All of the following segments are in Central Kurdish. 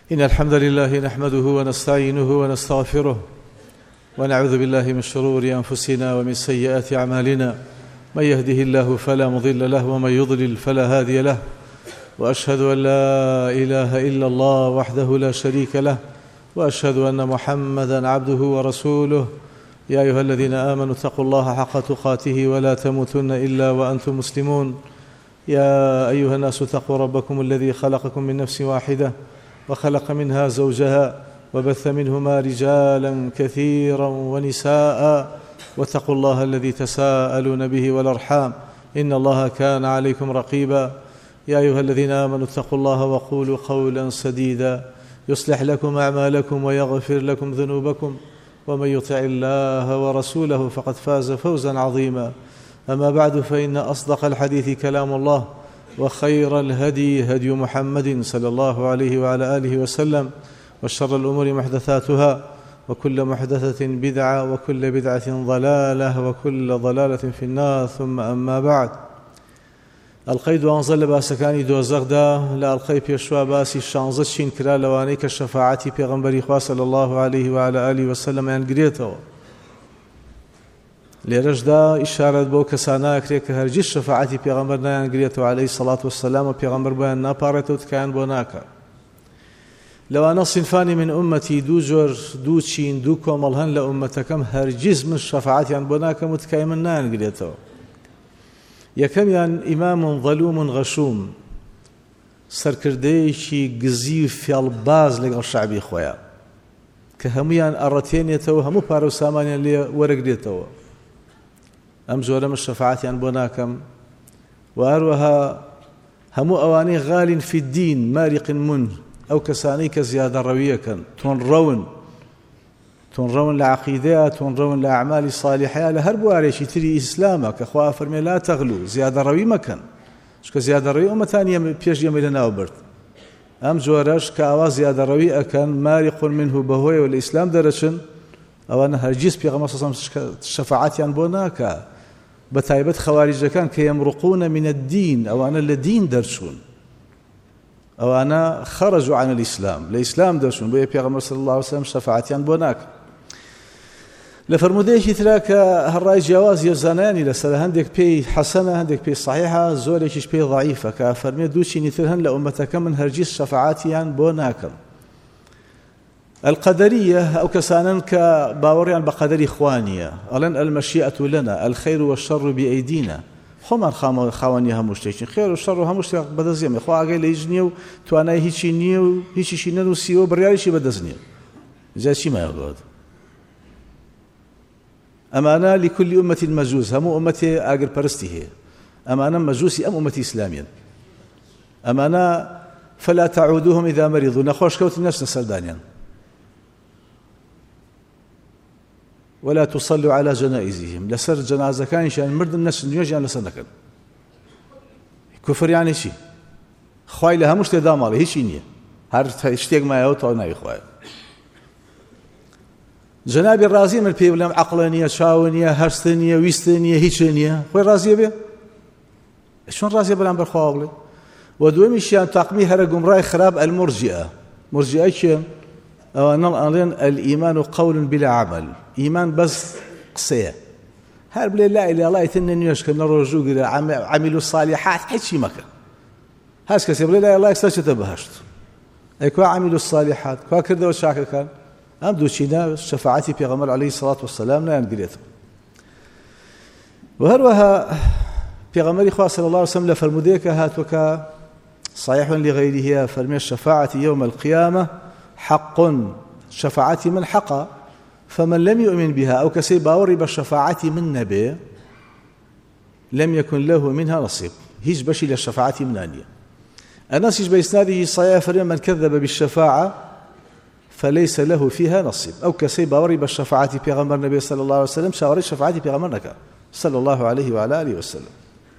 إن الحمد لله نحمده ونستعينه ونستغفره ونعوذ بالله من شرور أنفسنا ومن سيئات أعمالنا من يهده الله فلا مضل له ومن يضلل فلا هادي له وأشهد أن لا إله إلا الله وحده لا شريك له وأشهد أن محمدا عبده ورسوله يا أيها الذين آمنوا اتقوا الله حق تقاته ولا تموتن إلا وأنتم مسلمون يا أيها الناس اتقوا ربكم الذي خلقكم من نفس واحدة وخلق منها زوجها وبث منهما رجالا كثيرا ونساء واتقوا الله الذي تساءلون به والأرحام إن الله كان عليكم رقيبا يا أيها الذين آمنوا اتقوا الله وقولوا قولا سديدا يصلح لكم أعمالكم ويغفر لكم ذنوبكم ومن يطع الله ورسوله فقد فاز فوزا عظيما أما بعد فإن أصدق الحديث كلام الله وخير الهدي هدي محمد صلى الله عليه وعلى آله وسلم وشر الأمور محدثاتها وكل محدثة بدعة وكل بدعة ضلالة وكل ضلالة في النار ثم أما بعد القيد وانزل باسكاني دوزغدا لا القي بيشوا باسي شانزت شين كرا لواني كشفاعتي پیغمبري خوا صلى الله عليه وعلى آله وسلم ينقريته لرجدا إشارة بو كسانا كريك هرجي شفاعتي پیغمبرنا ينقريته عليه الصلاة والسلام وپیغمبر بيان نابارته وتكان بوناكا لو أنا صنفاني من أمتي دو جور دو تشين دو كوملهن لأمتكم هرجز من شفاعتي عن بوناكا متكايمنا ينقريته یەکەمیان ئیمام ظەلووم غەشووم سەرکردەیەکی گزی و فێڵباز لەگەڵ شەعبی خۆیان کە هەموویان ئەڕەتێنێتەوە هەموو پارە و سامانیان لێ وەرەگرێتەوە ئەم جۆرە من شەفاعەتیان بۆ ناکەم و هەروەها هەموو ئەوانەی غالین فی الدین مارق من ئەو کەسانەی کە زیادەڕەویەکەن تونڕەون لە عەقیدەیە تونڕەون لە ئەعمالی صالحەیە لە هەر بوارێکی تری ئیسلامە کە خوا فەرمێ لا تەغلو زیادەڕەوی مەکەن چونکە زیادەڕەوی ئەومەتان پێش ئێمە لەناو برد ئەم جۆرەش کە ئەوا زیادەڕەوی ئەکەن مارق منه بەهۆیەوە لە ئیسلام دەرەچن ئەوانە هەرگیز پێغەمبەر صلی الله علیه و سلم شەفاعەتیان بۆ ناکا بەتایبەت خەواریجەکان کە یەمڕقون من الدین ئەوانە لە دین دەرچوون ئەوانە خەرەجوا عن الإسلام لە ئیسلام دەرچوون بۆیە پێغەمبەر صلی الله علیه و سلم شەفاعەتیان بۆ ناکا لفرمودەیەکی ترا کە هەڕای جیاوازی زانایانی لەسەر هەندێک پێی حەسەنە هەندێک پێی صحیحە زۆرێکیش پێی ضعیفە کە فەرمێ دوو چینی تر هەن لە ئومەتەکە من هەرگیز شەفاعەتیان بۆ ناکەم القەدەریە ئەو کەسانن کە باوەڕیان بە قەدەری خوا نییە ئەڵێن المەشیئەة لنا الخەیر والشەڕ بئەیدینا خۆمان خاوەنی هەموو شتێکی خێر و شەڕ و هەموو شتێک بەدەستێمێ خوا ئاگای لە هیچ نییە و توانای هیچی نییە و هیچیشی نەنووسیوە بڕیاریشی بەدەست نییە جا چی مایە أمانة لكل أمة مجوس هم أمتي أجر برستيه أمانة مجوسي أم أمتي إسلاميا أمانة فلا تعودوهم إذا مرضوا نخوش كوت الناس نسردانيا ولا تصلوا على جنائزهم لسر جنازة كان شان مرد الناس نيجي لسر نكن كفر يعني شيء خوي لها مش تدام عليه شيء نية هر اشتيق ما يوتو ناي خوي جنابی رازی من پێ بڵێم عەقڵە نییە چاوە نییە هەستە نییە ویستە نییە هیچ نییە خۆی رازیە بێ چۆن رازیە بەرامبەر خوا بڵێ و دووەمیشیان تاقمی هەرە گومڕای خراپ المرجئة مرجئە کێن ئەوانە ئەڵێن الئیمان قول بلا عمل ئیمان بەس قسەیە هەر بڵێ لا ئیلاهە ئیلڵا ئیتر نوێژکە نە ڕۆژوو گرە عەمیل الصالحات هیچی مەکە هەست کەسێ بڵێ لا ئیلاهە ئیستا چێتە بەهەشت ئەی کوا عەمیل الصالحات کوا کردەوە چاکەکان ئەم دووچینە شەفاعەتی پێغەمبەر عەلەیهی سەڵات وەسەلام نایانگرێتەوە و هەروەها پێغەمبەری خوا صلی الله علیه وسلم لە فەرمودەیەکە هاتووە صحيح لغيره فەرمێ شەفاعەتی يوم القيامة حق شەفاعەتی من حقا فمن لم يؤمن بها أو كسي باوري بالشفاعة من نبي لم يكن له منها نصيب هيج بشي للشفاعة من أنية الناس بإسناده صحيح فرمي من كذب بالشفاعة فليس له فيها نصيب أو كسي باوري بالشفاعة بيغمبر النبي صلى الله عليه وسلم شاوري الشفاعة بيغمبرنك صلى الله عليه وعلى آله وسلم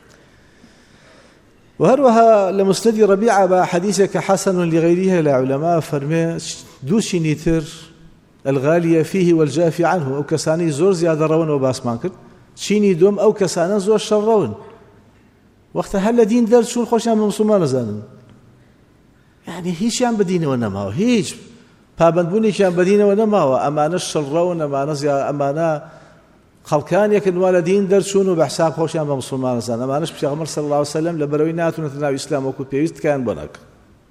وهروها لمسند ربيعة بحديثك حسن لغيرها لعلماء فرمي دوشي نيتر الغالية فيه والجافي عنه أو كساني زور زيادة رون وباسمان كرد شيني دوم أو كسانا زور شر رون وقت هل دين درس شون خوشنا من مسلمان زانن يعني هیچیان بەدینەوە نەماوە، هیچ پابەندبوونێکیان بەدینەوە نەماوە. ئەمانە شەڕڕەون، ئەمانە خەڵکانێکن وا لە دین دەرچوون و بە حساب خۆشیان بە موسڵمانەزان. ئەمانەش پێغەمبەر صلی الله علیه وسلم لەبەرەوەی ناتوانێتە ناو ئیسلام وەکو پێویست تکایان بۆ نەکە.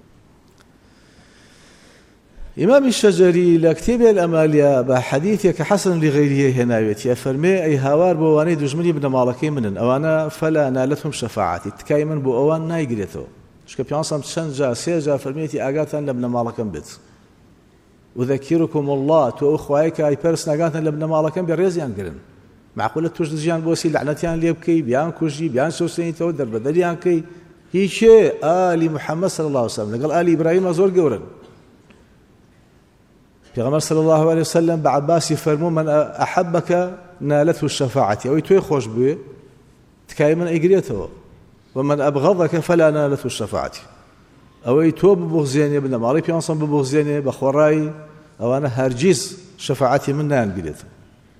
ئیمامی شەجەری لە کتێبی الئەمالیە بە حەدیثێک حەسەن لغەیریه هێناوێتی، ئەفەرمێ ئەی هاوار بۆ ئەوانەی دوژمنی بنەماڵەکەی منن، ئەوانە فەلا نالەتهم شەفاعەتی، تکای من بۆ ئەوان نایگرێتەوە. چکە پیانسەم چەند جا سێ جا فەرمێتی ئاگاتان لە بنەماڵەکەم بێت. وذەکیرکم الله، تۆ ئەو خوای کە ئایپەرست ناگاتان لە بنەماڵەکەم بێ ڕێزیان گرن. معقولە توش دژیان بۆسی لعنەتیان لێ بکەی، بیان کوژی، بیان سۆسێنیتەوە، دەربەدەریان کەی. هیچێ ئالی محەممەد صلی الله علیه وسلم لەگەڵ ئالی ئیبراهیمە زۆر گەورن. پیغمبر صلی الله علیه وسلم بە عەباسی فەرموو من ئەحەبەکە نالەته الشەفاعەتی، ئەوەی تۆی خۆش بوێ تکای من ئەیگرێتەوە. ومن ئەبغەضەکە فەلا نالەته الشەفاعەتی، ئەوەی تۆ ببوغزێنێ بنەماڵەی پیانسەم ببوغزێنێ بە خۆڕایی ئەوانە هەرگیز شەفاعەتی من نایانگرێتەوە.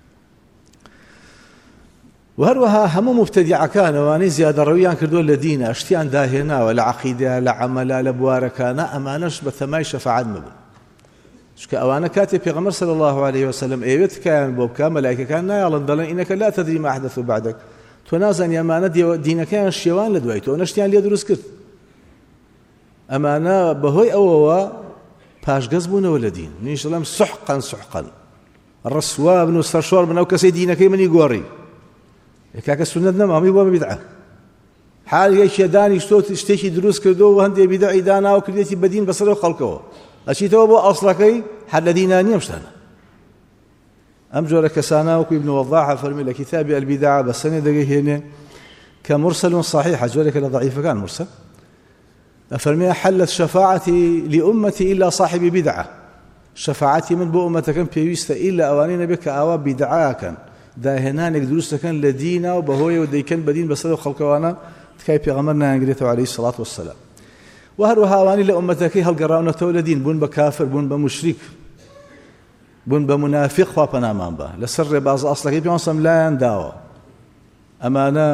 و هەروەها هەموو مبتەدیعەکان ئەوانەی زیادەڕەویان کردووە لە دینە، شتیان داهێناوە لە عەقیدە، لە عەمەلە، لە بوارەکانە، ئەمانەش بە تەمای شەفاعەت مەبن. چکە ئەوانە کاتێک پێغەمبەر صلی الله علیه وسلم ئەوێت تکایان بۆ بکە، مەلایکەکان نایاڵن دەڵێن ئینەکە لا تەدری ما أحدث بعدك، تۆ نازانی ئەمانە دینەکەیان شێوان لە دوای تۆ نەشتیان لێ دروست کرد. ئەمانە بەهۆی ئەوەوە پاشگەز بوونەوە لە دین. منیش دەڵێم سحقا سحقا، ڕسوا بن و سەرشۆڕ بن ئەو کەسەی دینەکەی منی گۆڕی. کاکە سونەت نەما، هەمووی بۆ بیدعە. حال یەکێ دانیشتۆ شتێکی دروست کردەوە و هەندێک بیدعی داناوە کردێتی بەدین بەسەر خەڵکەوە، ئەچیتەوە بۆ ئەسڵەکەی حەل لە دینانیە ئەم شتانە. ئەم جۆرە کەسانە وەکو ابن وضاح فەرمی لە کتابی البدع بە سەنێدەکەی هێنێ کە مرسل صحیح، جۆرێکە لە ضعیفەکان مرسل، ئەفەرمێ حلت شەفاعەتی لأمەتی إلا صاحب بدعة، شەفاعەتی من بۆ ئومەتەکەم پێویستە ئیلا ئەوانەی نەبێت کە ئاوا بیدعاکەن، داهێنانێک دروستەکەن لە دینە و بەهۆیەوە دەیکەن بەدین بەسەر خەڵکەوانە تکای پێغەمبەر نایانگرێتەوە عەلەیهی الصەلاة والسەلام. و هەروەها ئەوانەی لە ئومەتەکەی هەڵگەڕاونەتەوە لە دین، بوون بە کافر، بوون بە موشریک، بوون بە منافق، خوا پەنامان بە، لەسەر ڕێبازە ئەسڵەکەی پێغەمبەر لایان داوە. ئەمانە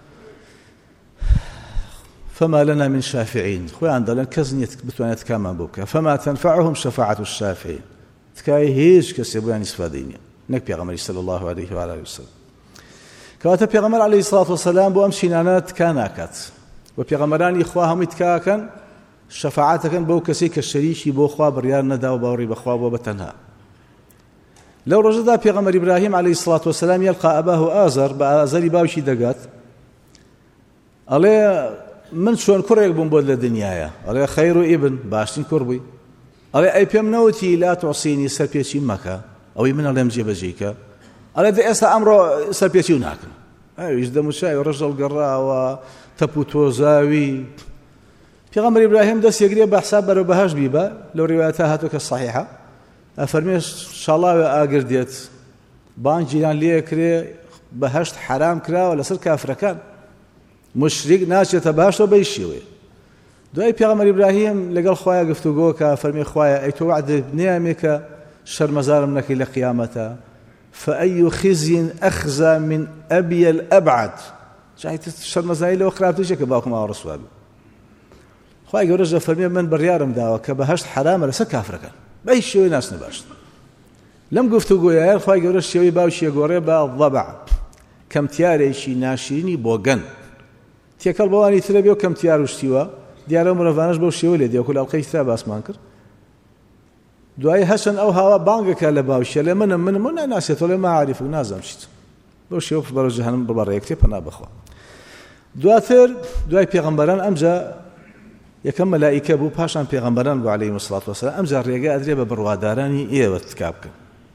فما لنا من شافعين، خۆیان دەڵێن کەس نییە بتوانێت تکامان بۆ بکە. فما تنفعهم شفاعة الشافعين، تکای هیچ کەسێ بۆیان ئیسفادەی نییە نەک پێغەمبەری صلی الله عليه وآله وسلم. کەواتە پێغەمبەر عەلەیهی الصلاة والسلام بۆ ئەم شینانە تکا ناکات، و پێغەمبەرانی خوا هەمووی تکاکەن، شەفاعەتەکەن بەو کەسێک کە شەریکی بۆ خوا بڕیار نەدا و باوەڕی بەخوا بۆ بەتەنها. لەو ڕۆژەدا پێغەمبەر ئیبراهیم عەلەیهی الصلاة والسلام یەلقا ئەباه ئازەر، بە ئازەری باوکی دەگات، ئەڵێ من چۆن کوڕێک بووم بۆت لە دنیاە؟ ئەڵێ خەیر و ئیبن، باشترین کوڕ بووی. ئەڵێ ئەی پێم نەوتی لا توعسینی، سەرپێچی مەکە، ئەوەی من ئەڵێم جێبەجێکە. ئەڵێ ئێستا ئەمڕۆ سەرپێچی و ناکەم. ئەویش دەموچای و ڕەشەڵ گەڕاوە، تەپ و تۆزاوی. پێغەمبەر ئیبراهیم دەست یەگرێ بە حساب بەرەو بەهەشت بیبە، لەو ڕیوایەتە هاتووە کە صەحیحە، ئەفەرمێ شاڵاوێ ئاگر دێت، بانگیان لێ کرێ بەهەشت حرام کراوە لەسەر کافرەکان، مشریک ناچێتە باشەوە بەی شێوەیە. دوای پێغەمبەر ئیبراهیم لەگەڵ خوایە گفتوگۆکە، فەرمێ خوایە ئەی تۆ وعدت نێیامێ کە شەرمەزارم نەکەی لە قیامەتە، فأي خزي أخزى من أبي الأبعد، جايت شەرمەزاری لەوە خراپترێکە کە باوکم ئاوا ڕسوا بێ. خوای گەورەش دەفەرمێ من بڕیارم داوە کە بەهەشت حرامە لەسەر کافرەکان، بەی شێوەی ناچنە باشتر. لەم گفتوگۆیە خوای گەورە شێوەی باوکیە گۆڕێ بە ضەبع، کەمتیارێکی ناشرینی بۆ گەن. تێکەڵ بەوانی ترە بێ و کەمتیار وشتیوە، دیارە مرۆڤانەش بەو شێوە لێ دێ، وەکو لە ئەڵقەی ترا باسمان کرد. دوای هەشن ئەو هاوا بانگەکە لە باوشیە، لێ منم و ناناسێتەوە، لێ ماعریف و نازەم چیت، بەو شێوە بەرەو جەهەنەم بڕێ کتێ پەنا بخوا. دواتر دوای پێغەمبەران ئەمجا یەکەم مەلائیکە بوو، پاشان پێغەمبەران بوو عەلەیهیمۇ الصلاة والسلام. ئەمجا ڕێگە ئەدرێ بە بڕوادارانی ئێوە تکا بکەن،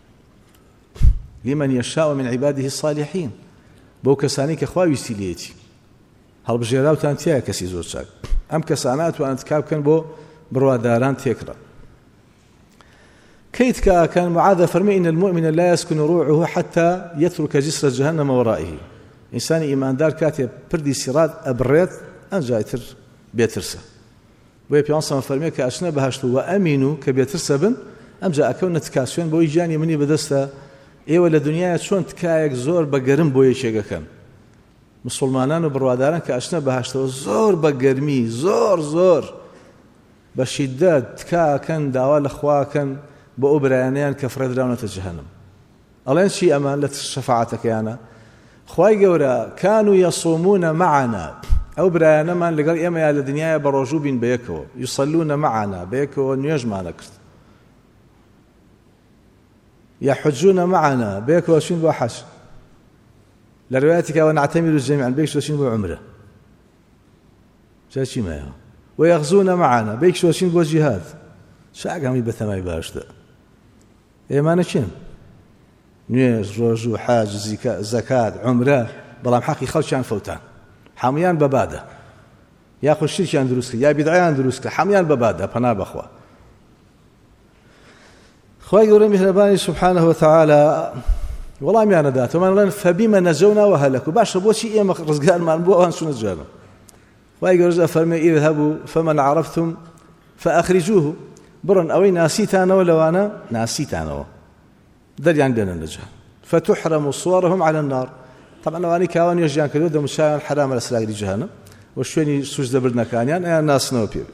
لمن يشاء من عباده الصالحين، بۆ کەسانی کە خوا ویستی لێتی، هەڵبژێراوتان تایە کەسی زۆر چاک. ئەم کەسانە ئەتوانن تکا بکەن بۆ بڕواداران تێکڕە. كي كان معاذ فرمي إن المؤمن لا يسكن روعه حتى يترك جسر جهنم ورائه. إنسان إيمان دار كاتب بردي سراد أبريت أن جايتر بيترسه. ويبيانصا فرمي كأشنا بهاشتو وأمينوا كبيترسه بن أم جاء كون تكاسيون بوي جاني مني بدسته إيه ولا دنيا شون تكايك زور بقرم بوي شيء كان. مسلمانان وبرواداران كأشنا بهاشتو زور بقرمي زور بشدة تكاكن داوال أخواكن بأبرانيان كفرد راونة جهنم ألين شيء أمان لتشفاعتك أنا خواي قورا كانوا يصومون معنا أو برانا من لقال إما يا الدنيا بروجوبين بيكو يصلون معنا بيكو نيوج معنا كرت يحجون معنا بيكو وشين بو حج لروايتك ونعتمر جميعا بيكو وشين بو عمره شاشي ما هو ويغزون معنا بيكو وشين بو جهاد شاق همي بثماي باشدا إيمانا شين نيوج روجو حاج زكاة عمره بلام حقي خلشان فوتان حميان بباده ياخذ شركان دروسك يا بدعيان دروسك حميان بباده فنا بخوا خوي يقول مهرباني سبحانه وتعالى والله ما ندات ومن فبما نجونا وهلكوا باش بوشي ايه رزقان ما نبوان شنو نجانا خوي يقول فرمي اذهبوا فمن عرفتم فاخرجوه برن اوي ناسيت انا ولا انا ناسيت انا دريان بين النجاه فتحرم صورهم على النار طبعا واني كاوان يجيان كدود مشان حرام الاسلاك دي جهنم وشويني سوج دبرنا كانيان انا ناس نوبي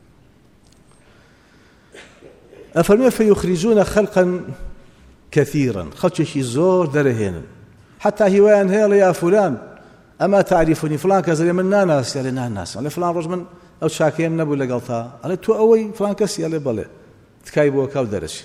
افرمي فيخرجون خلقا كثيرا خلق شي زور درهين حتى هوان هيل يا فلان اما تعرفني فلان كذا من ناس يا لنا الناس على فلان رجل او شاكين نبو لقلطها على تو اوي فلان كس يا بله تكايبو كاو درش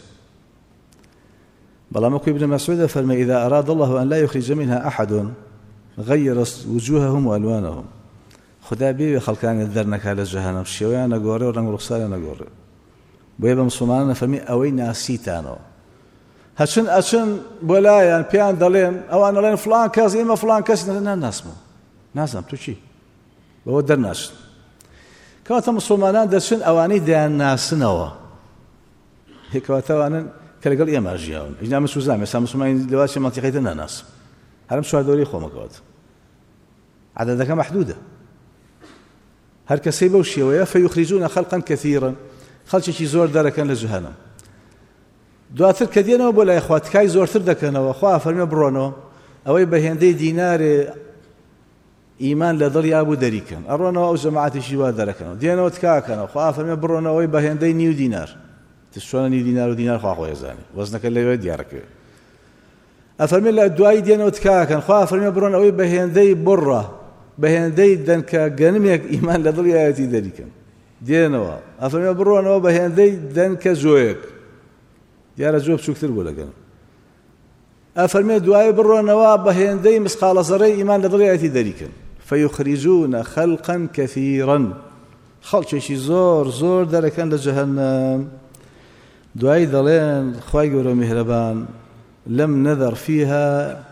بلا مكو ابن مسعود فرمى إذا أراد الله أن لا يخرج منها أحد غير وجوههم وألوانهم خدا بي خلقان الذرنك على جهنم شويانا قوري ورنق رخصانا قوري بويبا مسلمانا فرمي أوي ناسيتانو هشن بولايان بيان دالين أو أنا لين فلان كازي إما فلان كازي ناسمو نازم توشي بو درناش كواتا مسلمانان درشن أواني ديان ناسنوا هيك واتوانا كلا قال إيه ما أجياون إجنا مسوا زامي سام مسلمين لواشي منطقتنا ناس هرم شو هذول يخو مقاد عددها محدودة هر كسيبه وشيوية فيخرجون خلقا كثيرا خلق شي زور دركا لجهنم دواتر كدينا وبلا يا اخوات كاي زور تردكنا واخوا فرمي برونو اوي بهندي دينار ايمان لضل يا ابو دريكن ارونو او جماعه شيوا دركنا دينا وتكاكنا واخوا فرمي برونو اوي بهندي نيو دينار تشونني دينار ودينار خو يزاني وزنك اللي يود يارك افرمي لا دواي دينا وتكاكن خو فرمي برونو اوي بهندي بره بهندي دنك غنمك ايمان لضل يا تي دريكن دينا افرمي برونو بهندي دنك زويك يا رجوب شو كثير ولا قال أفرمي دواي برو نواب هندي مسقال زري إيمان لضريعتي ذلك فيخرجون خلقا كثيرا خلق شي زور دركان لجهنم دواي ذلين خواي قولوا مهربان لم نذر فيها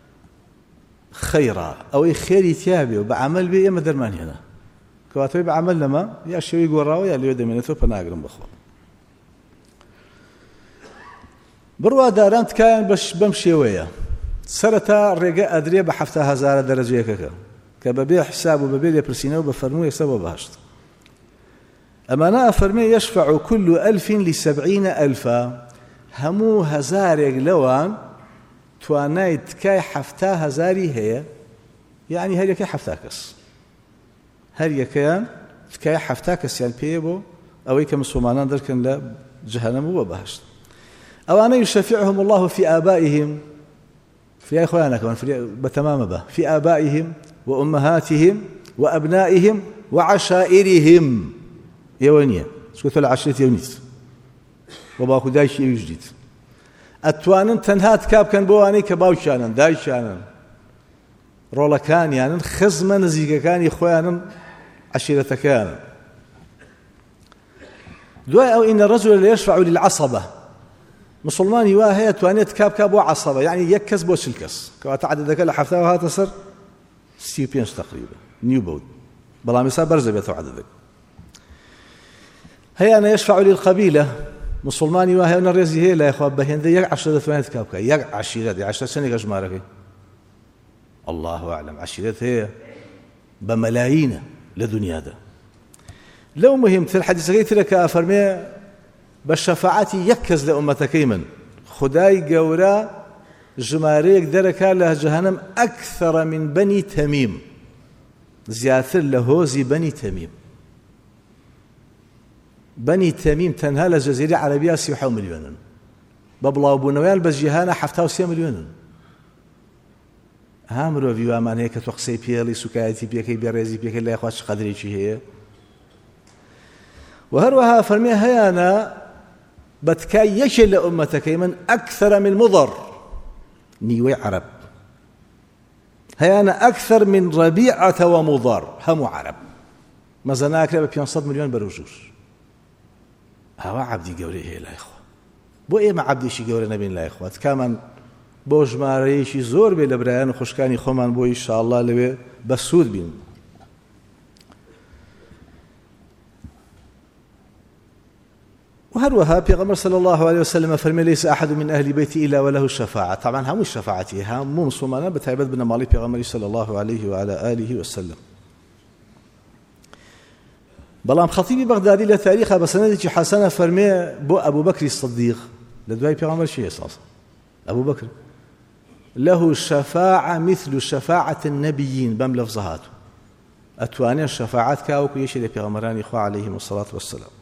خيرا أو خير تيابي وبعمل بي إما درمان هنا كواتوي بعمل لما يا شوي قراوي يا اللي يودي منتو فناقرم بخوا بروا دارانت كان باش بمشي ويا سرتا رجاء ادري ب 7000 درجه كذا كببيع حساب وببيع برسينه وبفرمو يحسب بهشت اما انا فرمي يشفع كل 1000 ل70,000 همو هزار لوان توانيت كاي 7000 هي يعني هل كاي حفتاكس هل كان كاي حفتاكس يعني بيبو او كم سومانان دركن لا جهنم وبهشت أو أنا يشفعهم الله في آبائهم في إخواننا كمان بتمام به في آبائهم وأمهاتهم وأبنائهم وعشائرهم يوانية سكوت العشرة يونيت وباكو دايش يجديد أتوانن تنهات كاب كان بواني كباوشانا دايشانا رولا كان يعني خزمة نزيقة كان إخوانا عشيرة كان دواء أو إن الرجل يشفع للعصبة مسلمان يواهي توانيت كاب وعصبة يعني يكس بوش الكس كواتعدد ذاك لحفتها وهذا صار ستيبينش تقريبا نيو بود بلا مسا برزة بيتو عددك هي أنا يشفع للقبيلة مسلمان يواهي أن الرزي هي لا يا أخوة بهندي يقع 10 توانيت كاب يقع عشيرات 10 سنة كجمارك الله أعلم عشيرات هي بملايين لدنيا ده لو مهم في الحديث قلت لك أفرمي بالشفاعة يكز لأمتك من خداي قورا جماريك دركا له جهنم أكثر من بني تميم زياثر لهوزي بني تميم بني تەمیم تەنها لە جەزیرەی عەرەبیە 37 ملیۆنن بە بڵاوبوونەوەیان بە جیهانە 73 ملیۆنن. ها مرۆڤی وامان هەیە کە تۆ قسەی پێڵی سوکایەتی پێکەی بێڕێزی پێکەی لای خوا چ قەدرێکی هەیە. و هەروەها فەرمێ هەیانە بە تکای یەکێ لە ئومەتەکەی من ئەکثەر من مضر نیوەی عەرەب هەیانە ئەکثەر من ڕەبیعەتە و مضر هەموو عەرەب مەزە ناکرێ بە 500 ملیۆن بەرەوژوور. ئەوە عەبدی گەورەی هەیە لای خوا. بۆ ئێمە عەبدێکی گەورە نەبین لای خوا تکامان بۆ ژمارەیەکی زۆر بێ لە برایان و خوشکانی خۆمان بۆ ئینشاءالله لەوێ بەسوود بین. وهروها پیغمبر صلى الله عليه وسلم فرمي ليس أحد من أهل بيتي إلا وله الشفاعة. طبعا هم الشفاعتي هم مسلمان بتعبد بن مالي پیغمبر صلى الله عليه وعلى آله وسلم. بلام خطيبي بغدادي لتاريخها بسندي حسنة فرمي بو أبو بكر الصديق لدواي پیغمبر شيء أساسا أبو بكر له شفاعة مثل شفاعة النبيين بم لفظهاته أتواني الشفاعات كاوكو يشي لپیغمبران إخوة عليهم الصلاة والسلام.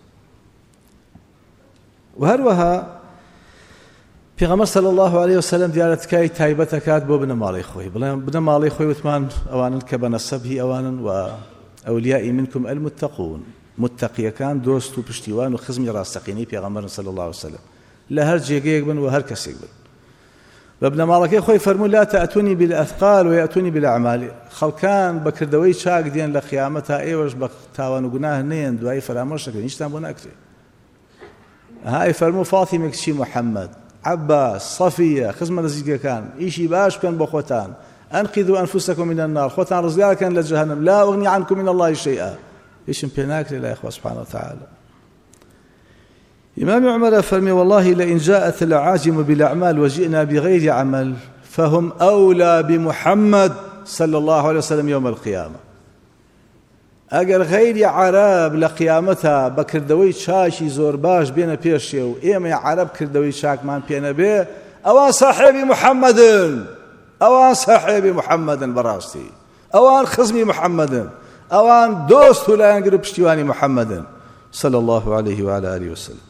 وهروها پیغمبر صلى الله عليه وسلم دیارەت کای تایبەتە کات بۆ بنە ماڵی خۆی بڵێن بنە ماڵی خۆی وتمان ئەوانن کە بە نەسەبهی ئەوانن و ئەولیائی منکم المتقون متقیەکان دۆست و پشتیوان و خزمی ڕاستەقینەی پێغەمبەرن صلی الله عليه وسلم لە هەر جێگەیەک بن و هەر کەسێک بن. بە بنە ماڵەکەی خۆی فەرموو لا تأتوني بالأثقال ويأتوني بالأعمال. خەڵکان بەکردەوەی چاک دێن لە قیامەتە ئێوەش بە تاوان و گوناه نێن دوایی فەرامۆش دەکەن هیچتان بۆ ناکرێت. هاي فرمو فاطمة كشي محمد عباس صفية خزمة نزيقكان إيشي باش بين بخوتان أنقذوا أنفسكم من النار خوتان رزقا كان لجهنم لا أغني عنكم من الله شيئا. إيش بيناك لله إخوة سبحانه وتعالى. إمام عمر فرمي والله لئن جاءت العاجم بالأعمال وجئنا بغير عمل فهم أولى بمحمد صلى الله عليه وسلم يوم القيامة. ئەگەر غەیری عەرەب لە قیامەتە بە کردەوەی چاکی زۆر باش بێنە پێشێ و ئێمە عەرەب کردەوەی چاکمان پێ نەبێ ئەوان ساحێبی محەممەدن ئەوان ساحێبی محەممەدن بەڕاستی ئەوان خزمی محەممەدن ئەوان دۆست و لایەنگر و پشتیوانی محەممەدن صلى الله عليه وعلى آله وسلم.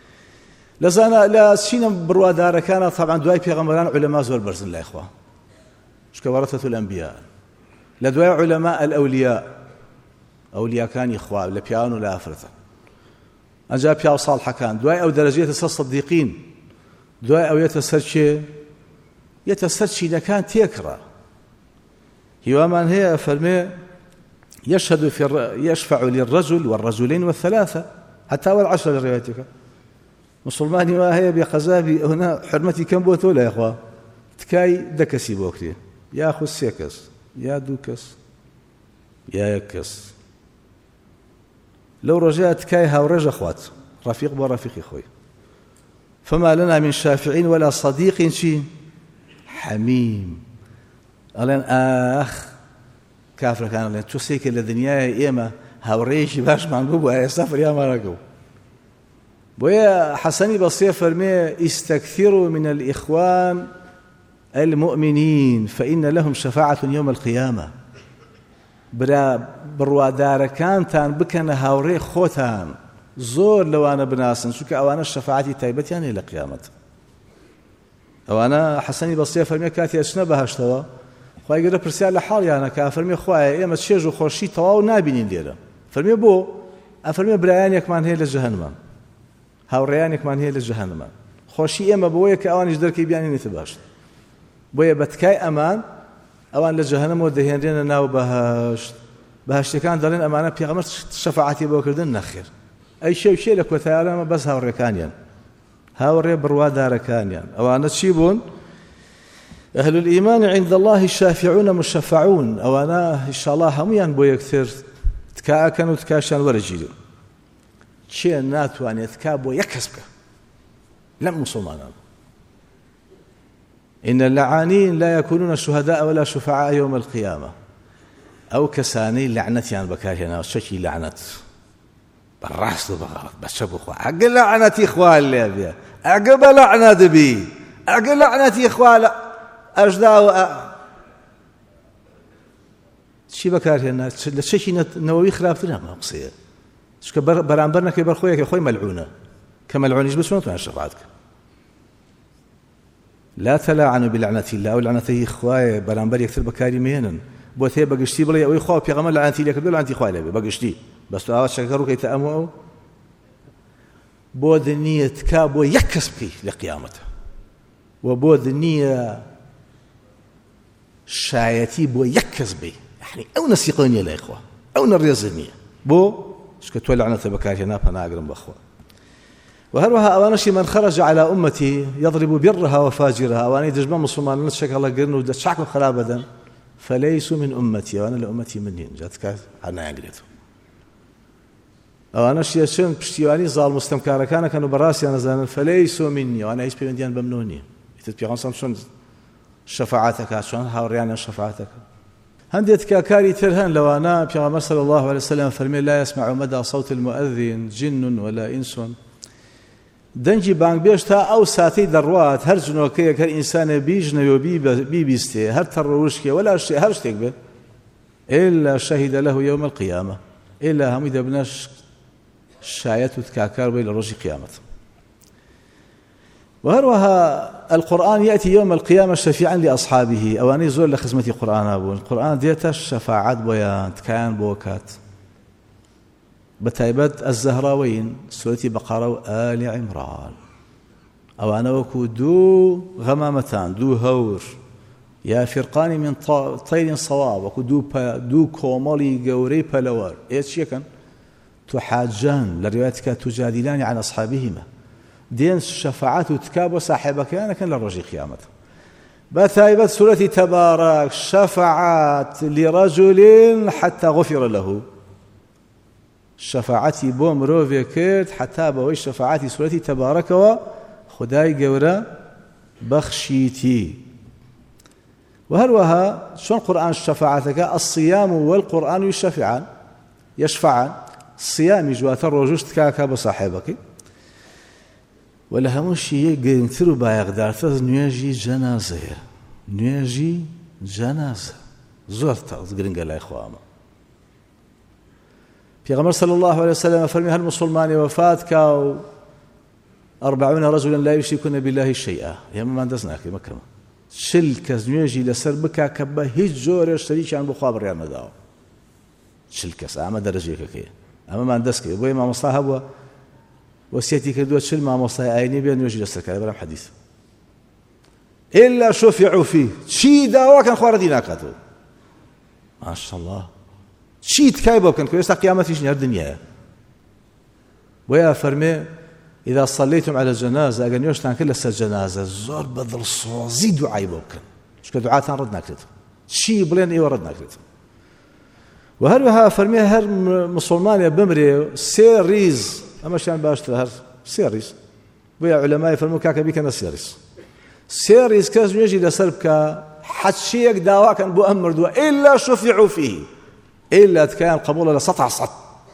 لە چینە بڕوادارەکانە طبعا دوای پێغەمبەران عولەما زۆر بەرزن لای خوا چکە وەرەثەة الأنبیاء لە دوای عولەما الأولياء ئەولیاکانی خوا لە پیاوان و لە ئافرەتە ئەنجا پیا و ساڵحەکان دوای ئەو دەرەجێتە سەر سەدیقین دوای ئەو یەتە سەر چێ یەتە سەر چینەکان تێکڕا. هیوامان هەیە فەرمێ يشفع للرجل والرجلين والثلاثة حتى والعشرة لروايتك. مسلمانی وا هەیە بێقەزابی ئەونا حرمەتی کەم بۆ تۆ لای خوا تکای دەکەسی بۆ کرێ یاخود سێ کەس یا دوو کەس یا یەک کەس لو رجعت كاي هاورج أخوات رفيق برفيق خوي فما لنا من شافعين ولا صديق شي حميم ألين آخ كافر كان لين تسيك الدنيا إيما هاوريش باش معنقوب وهي سفر يا مرقو ويا حسني بصير فرمي استكثروا من الإخوان المؤمنين فإن لهم شفاعة يوم القيامة. برا بڕوادارەکانتان بکەنە هاوڕێی خۆتان زۆر لەوانە بناسن چونکە ئەوانە شەفاعەتی تایبەتیان هەیە لە قیامەت. ئەوانە حەسەنی بەسریە فەرمێ کاتی ئەچنە بەهەشتەوە خوای گەورە پرسیار لە حاڵیانە کە فەرمێ خوایە ئێمە چێژ و خۆشی تەواو نابینین لێرە. فەرمێ بۆ؟ ئەفەرمێ برایانێکمان هەیە لە جەهەنەم هاوڕێیانێکمان هەیە لە جەهەنەم خۆشی ئێمە بەوەیە کە ئەوانیش دەرکەی بیانێنێتە باشت بۆیە بە تکای ئەمان ئەوان لە جەهەنەمەوە دەهێنرێنە ناو بەهەشت. بەهەشتەکان دەڵێن ئەمانە پێغەمبەر شەفاعەتی بۆ کردن نەخێر ئەی شێ لە کۆتاییانە بەس هاوڕێکانیان هاوڕێ بڕوادارەکانیان ئەوانە چی بوون؟ أهل الإيمان عند الله الشافعون مشفعون. أوانا إن شاء الله هميان بو يكثر تكاكن وتكاشان ورجيل شيء ناتوان يتكابو يكسبك لم مسلمانا. إن اللعانين لا يكونون شهداء ولا شفعاء يوم القيامة. أو كساني لعنتي بكارهنا شكي لعنت بالراس وبغلط بشبه أخوة أقل لعنتي إخوة اللي أبيها أقل لعنة بي أقل لعنتي إخوة أجداء شي بكارهنا شكي نووي خرابتنا ما قصير شکە بەرامبەر نەکەی بەرخۆیەکە خۆی مەلعونە کە مەلعونیش بچونەتوانێت شەفاعەت کرد. لا تلاعنوا بلعنة الله، ولعنته خواه برانبر يكثر بكاري مهنن بوت هي بقشتي بلا يوي خواه بيغمر لعنتي لك بلا لعنتي خواه لبي بقشتي بس تو عاوز شكروا كي تأموا بود النية تكابو يكسبكي لقيامته وبود النية شايتي بو يكسبي يعني او نسيقوني لا اخوه او نريزني بو شكتوا لعنة بكاري نابا ناقرم باخوه. وهروها أوانشي من خرج على أمتي يضرب برها وفاجرها أواني دجبان مسلمان نتشك الله قرنوا ودشعكم خرابدا فليسوا من أمتي وأنا لأمتي منين جاتك عنا يقريتهم أوانشي يشن بشتيواني ظال مستمكارة كانوا براسي أنا زانا فليسوا مني وأنا إيش بيمديان بمنوني يتبقى غنصم شون شفاعتك شون هاوريانا شفاعتك هنديت كاكاري ترهن لو أنا بيغمر صلى الله عليه وسلم فرمي لا يسمع مدى صوت المؤذن جن ولا إنس دنجی بانگ بیش تا او ساتی دروات هر جنوکی هر انسان بیجنه و بیسته هر تروشکی ولا شيء هر شيء به الا شهد له يوم القيامه الا هم اذا بناش شايت تكاكر بين رجل قيامه. وهروها القرآن يأتي يوم القيامة شفيعا لأصحابه أواني زول لخدمة القرآن أبو القرآن ديتا الشفاعات بيان كان بوكات بتايبت الزهراوين سورة بقرة وآل عمران أوانا وكو دو غمامتان دو هور يا فرقان من طير صواب وكو دو كومالي قوري بلوار إيش يكن تحاجان لروايتك تجادلان عن أصحابهما دين الشفاعات وتكاب وصاحبك أنا كان للرجل قيامته بتايبت سورة تبارك شفاعات لرجل حتى غفر له شفاعتي بوم روفي كرت حتى بوي شفاعتي سورتي تبارك وخداي قورا بخشيتي. وهروها شون قرآن الشفاعتك الصيام والقرآن يشفعان الصيام جوات الرجوش تكاكا بصاحبك ولا هموشي قرنترو بايقدار تز نياجي جنازة زورت قرنقا لا إخواما پیغمبر صلى الله عليه وسلم فرمي هل مسلمان وفات كاو 40 رجلا لا يشركون بالله شيئا يا ما دزناك مكرم شل كزنيجي لسر بكا كبا هيج جور شريك عن بخابر يا مداو شل كس اما درجه كي اما ما دسك بو ما مصاحب وسيتي كدو شل ما مصاي عيني بين يجي لسر كلام حديث الا شفعوا فيه شي داوا كان خوردينا كاتو ما شاء الله شيت كايبو كان كويس قيامتي شنو الدنيا ويا فرمي اذا صليتم على الجنازه اجن يوشتان كل الجنازه زور بدل صوزي دعاء بوكن شكو دعاء ردنا كرت شي بلين اي وردنا كرت. وهروها فرمي هر مسلمان بمري سيريز اما شان باشتر هر سيريز ويا علماء فرموا كاكا بيك انا سيريز كاز يجي لسربك حد شيك دعوة كان بو امر دوا الا شفعوا فيه إلا كان قبول لسطع صد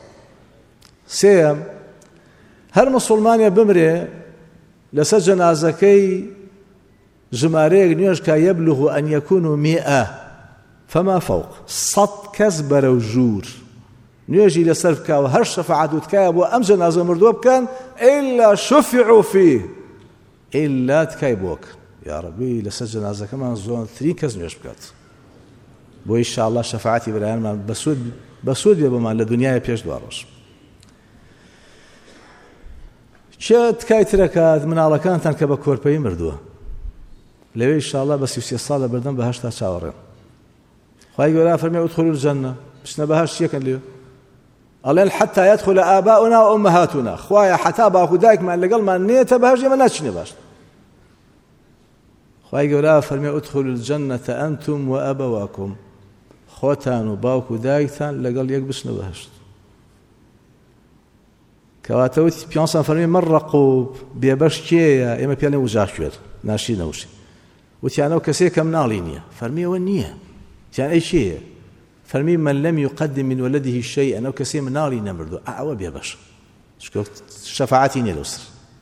سيم هر مسلمان بمري لسجن أزكي جماريك نيوشكا يبلغ أن يكونوا 100 فما فوق صد كزبر وجور نيجي لسرفكا وهر شفاعة وتكايب وأم جنازة مردوب كان إلا شفعوا فيه إلا تكايبوك يا ربي لسجن أزكا كمان زون 3 كز نيوش بكات بو إن شاء الله شفاعتي بالعيان ما بسود بما لدنيا بيش دواروش شات كايتركات من على كانت كبا كوربي مردوه لو إن شاء الله بس يسي الصالة بردن بهاشتا شاورين خواهي يقول فرمي ادخلوا الجنة بس نبهاش يكن ليه قال حتى يدخل آباؤنا وأمهاتنا خواهي حتى باكو دايك ما اللي قال ما نيته بهاش ما ناتش نباش خواهي يقول فرمي ادخلوا الجنة أنتم وأبواكم خوتان وباوكو دايكتان لقال يقبس نبهشت كواتوتي بيانسان فرمي مرقوا بيباش كيا إما بياني وجاشوير ناشي نوشي وتيانو كسي كم نالينيا فرمي ونية تيان أي شيء فرمي من لم يقدم من ولده شيء أنو كسي من نالي نمردو أعوى بيباش شفاعتيني الأسر.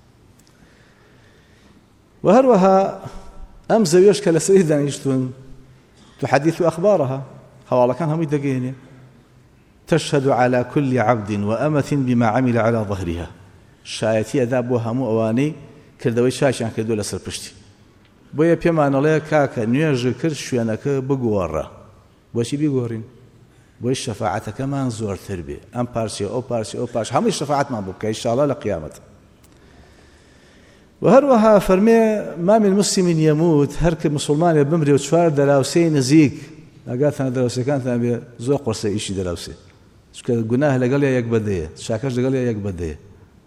وهروها أمزو يشكل سيدا يشتون تحدث أخبارها حوالا كان هم يدقيني تشهد على كل عبد وأمة بما عمل على ظهرها شایەتی ئەدا بۆ هەموو ئەوانەی کردەوەی چاکیان کردووە لەسەر پشتی بۆیە پێمانەڵەیە کاکە نوێژ کرد شوێنەکە بگۆڕە بۆچی بیگۆڕین بۆی شەفاعەتەکەمان زۆرتر بێ ئەم پارچێ ئەو پارچێ ئەو پارچ هەمووی شەفاعەتمان بۆ بکە ئینشاءالله لە قیامەت وهروەها فەرمێ ما من مسلم يموت هەر کە مسلمانێ بمرێ و چوار دەراوسەی نزیک ئاگاتان دەراوسەکانتان بێ زۆر قورسە ئیشی دەراوسێ چونکە گوناه لەگەڵ یەک بەدەیە چاکەش لەگەڵ یەک بەدەیە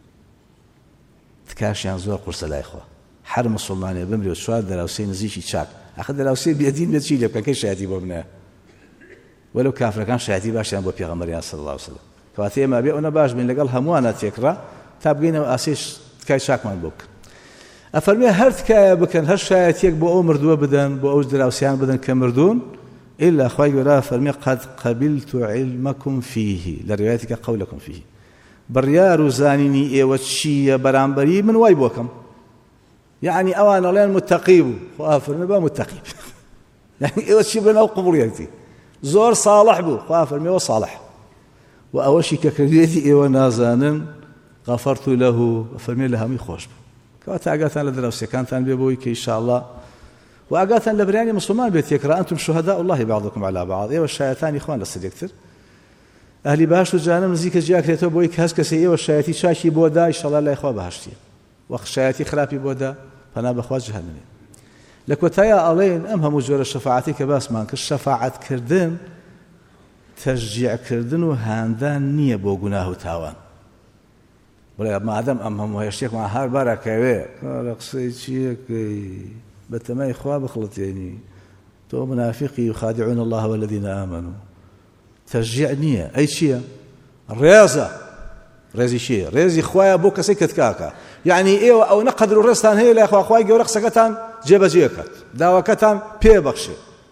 تکاشیان زۆر قورسە لای خوا هەر مسلمانێ بمرێ و چوار دەراوسەی نزیکی چاک ئەخە دەراوسەی بێدین بێت چی لێ بکە کەی شایەتی بۆ بنێ وەلو کافرەکان شایەتی باشیان بۆ پێغەمبەریان صلی الله علیه وسلم کەواتە ئێمە بێ ئەوە باش بین لەگەڵ هەمووانە تێکڕا تا بگەینەوە ئاسێش تکای چاکمان بۆ بکەن ئەفەرمێ هەر تکایە بکەن هەر شایەتیەک بۆ ئەو مردووە بدەن بۆ ئەو دراوسیان بدەن کە مردوون إلا خوای گەورە فەرمێ قد قبلت علمكم فيه لە ڕوايەتێکە قولكم فيه بڕیار و زانینی ئێوە چییە بەرامبەری من وای بۆکەم یعنی ئەوان ئەڵێن متەقی بوو خوا فەرمێ با متەقی یعنی ئێوە چی بن ئەو قبوڵیەتی زۆر صالح بوو خوا فەرمێەوە صالح و ئەوەشی کە کردوێتی ئێوە نازانن غەفەرت له فەرمێ لە هەمووی خۆش بوو کەواتە ئاگاتان لە دراوسەکانتان بێ بۆی کە ئینشاءالله و ئاگاتان لە بەرانی مسلمان بێت یەکرا ئەنتم شهداء الله بعضكم على بعض ئێوە شایەتانی خوان لەسەر یەکتر ئەهلی باش و جانم نزیکە جیاکرێتەوە بۆی کە هەست کەسێ ئێوە شایەتی چاکی بۆ دا ئینشاءالله لای خوا بەهەشتیە وەخت شایەتی خراپی بۆ دا پەنا بەخوا جەهەنەمێ لە کۆتایە ئەڵێن ئەم هەموو جۆرە شەفاعەتی کە باسمان کرد شەفاعەتکردن تەشجیعکردن و هاندان نییە بۆ گوناه و تاوان بڵێ مادەم ئەم هەموو هێشتێکمان هەر بەرەکەوێ لە قسەی چیەکەی بەتەمای خوا بخڵەتێنی تۆ منافقی يخادعون الله والذين آمنوا تشجيع نییە ئەی چییە ڕێزە ڕێزی چییە ڕێزی خوایە بۆ کەسێک کە تکاکە یعنی ئێوە ئەو نەقەدر و ڕێستان هەیە لای خوا خوای گەورە قسەکەتان جێبەجێکات داواکەتان پێبەخشێ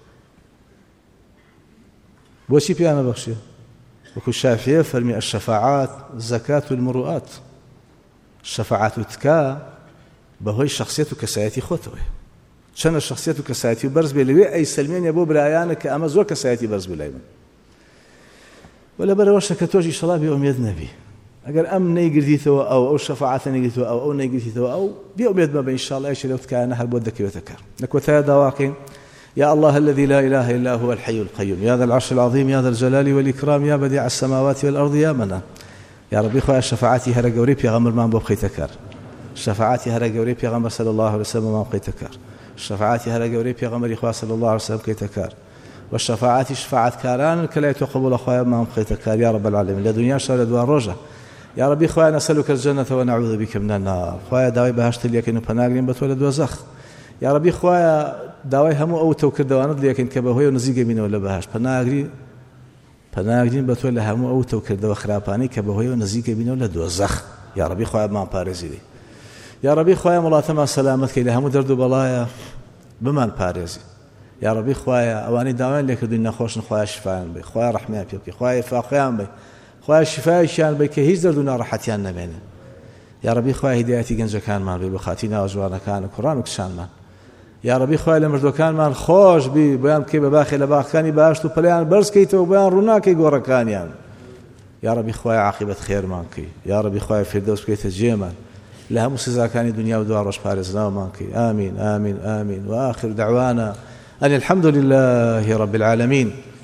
بۆچی پێیان نەبەخشێ وەکو شافعی فەرمی الشەفاعات زەکات المروءات شەفاعات و تکا بەهۆی شخصیت و کەسایەتی خۆتەوەی چەندە شخصیت و کەسایەتی و بەرز بێ لەوێ ئەی سەلمێنیە بۆ برایانە کە ئەمە زۆر کەسایەتی بەرز بێ لای من و لەبەرەوەشە کە تۆش ئینشاءالله بێئومێد نەبی ئەگەر ئەم نەیگرتیتەوە ئەو شەفاعەتە نەیگرتیتەوە ئەو نەیگرتیتەوە ئەو بێئومێد مەبە ئینشاءالله ئەیشی لەو تکایانە هەر بۆ دەکەوێتە کار لە کۆتایە داواکەین يا الله الذي لا إله إلا هو الحي القيوم يا ذا العرش العظيم يا ذا الجلال والإكرام يا بديع السماوات والأرض يا منان يا ربي خويا شفاعتي هر جوري بيغمر ما بخيتكار شفاعتي هر جوري بيغمر صلى الله عليه وسلم ما بخيتكار شفاعتي هر جوري بيغمر إخوة صلى الله عليه وسلم كيتكار والشفاعات شفاعة كاران كلا يتقبل أخويا ما بخيتكار يا رب العالمين لا دنيا شر دوار رجع يا ربي خويا نسألك الجنة ونعوذ بك من النار خويا داوي بهشت ليك إنه بناقرين بتولد وزخ يا ربي خويا داوای هەموو ئەو تەوکردەوانت لێکن کە بەهۆی و نزیکە بینەوە لە بەهشت پەناگرین بە تۆ لە هەموو ئەو تەوکردەوە خراپانەی کە بەهۆی و نزیکە بینەوە لە دۆزەخ یا ربی خۆیان مان پارێزی یا ربی خۆیان وڵاتەمان سەلامەت کەی لە هەموو دەرد و بەڵایە بمان پارێزی یا ربی خۆیان ئەوانەی داوایان لێکردووی نەخۆشن خۆیان شیفایان بێ خۆیان ڕەحمیان پێ بکەی خۆیان فاقیان بێ خۆیان شیفایشیان بێ کە هیچ دەرد و ناڕەحەتیان نەبێنن یا ربی خۆیان هیدایەتی گەنجەکانمان بێ بە خاتی ناوە جوانەکان و کوڕان و کچانمان یا ربی خوای لە مردوەکانمان خۆش بی بۆیان بکەی بە باخی لە باخەکانی باشت و پەلیان بەرز کەیتەوە بۆیان ڕووناکەی گۆڕەکانیان یا ربی خوای عاقبەت خێرمان کەی یا ربی خوای فردەوس بکەیتە جێمان لە هەموو سزاکانی دنیا و دوا ڕۆژ پارێزراومان کەی آمین آمین آمین وآخر دعوانا أن الحمد لله رب العالمين